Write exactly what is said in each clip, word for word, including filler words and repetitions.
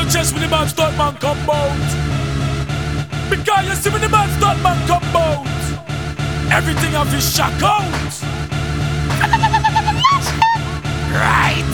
chest when the man start man come out. Because you see when the man start man come out, everything have his shock out. Right.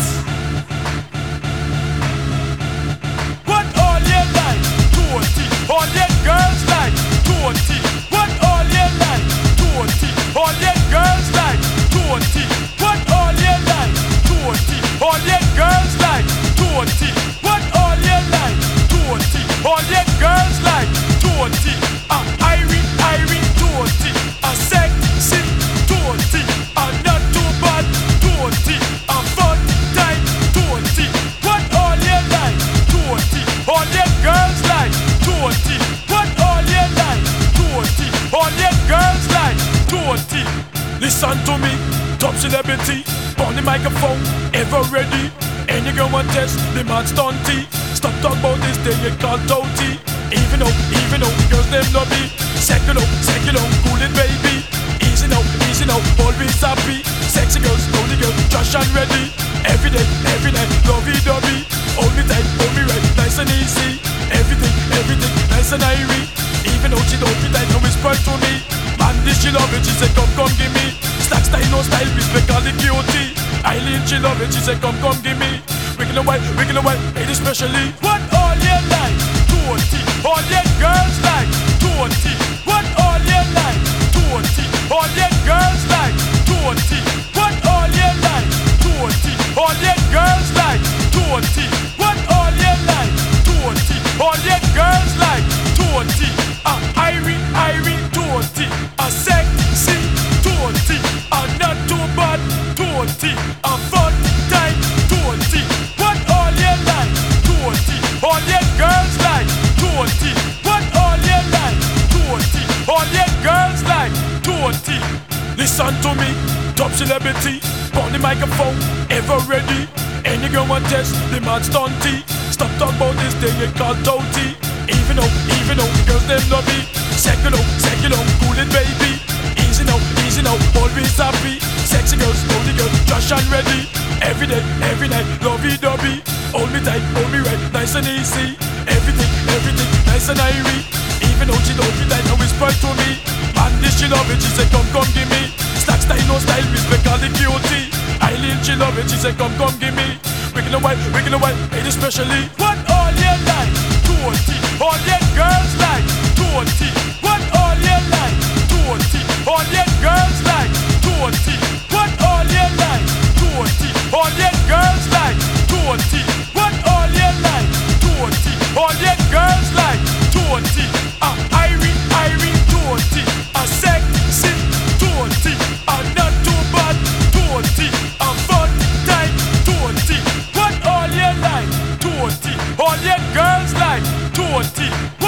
What all your life, twenty. All your girls like twenty. What all your life, twenty. All your girls like twenty. What all your life, twenty. All your girls like twenty. What all your life, twenty. All your girls like twenty. Ah, Irene, Irene, twenty. A sexy twenty. A not too bad twenty. A fun time twenty. What all your life, twenty. All your girls like twenty. What all your life, twenty. All your girls like twenty. Listen to me, top celebrity. On the microphone, ever ready. Any girl want test, the man stunty. Stop talk about this thing you call touty. Even though, even though the girls them love me. Second out, second out, cool it baby. Easy now, easy now, always happy. Sexy girls, know the girl, trash and ready. Every day, every night, lovey-dovey. Hold me tight, hold me right, nice and easy. Everything, everything, nice and irie. Even though she don't be tight and whisper to me. Man, this she love it, she said come, come give me. Stack style, no style, respect all the cutie. Eileen, she love it, she said come, come give me. Wiggling away, wiggling away, made especially. What all your life, twenty. All your girls like twenty. What all your life, twenty. All your girls like twenty. What all your life, twenty. All your girls like twenty. What all your life, twenty. All your girls like twenty. Ah, Irene, Irene, twenty. A sexy twenty. A not too bad twenty. A fun time twenty. What all your life, twenty. All your girls like twenty. What all your life, twenty. All your girls like twenty. Listen to me, top celebrity. On the microphone, ever ready. Any girl want test, the man stunty. Stop talk about this thing you call touty. Even though, even though the girls them love me. Second out, second out, cool it baby. Easy now, easy now, always happy. Sexy girls, know the girl, trash and ready. Every day, every night, lovey-dovey. Hold me tight, hold me right, nice and easy. Everything, everything, nice and irie. Even though she don't be tight and whisper to me. Man, this she love it, she said come, come give me. Stack style, no style, respect all the cutie. Eileen, she love it, she said come, come give me. Wiggling away, wiggling away, made especially. What all your life, twenty. All your girls like twenty. What all your life, twenty. All your girls like twenty. What all your life, twenty. All your girls like twenty. What all your life, twenty. All your girls like twenty. Ah, Irene, Irene, twenty. A sexy twenty. A not too bad twenty. A fun time twenty. What all your life, twenty. All your girls like twenty.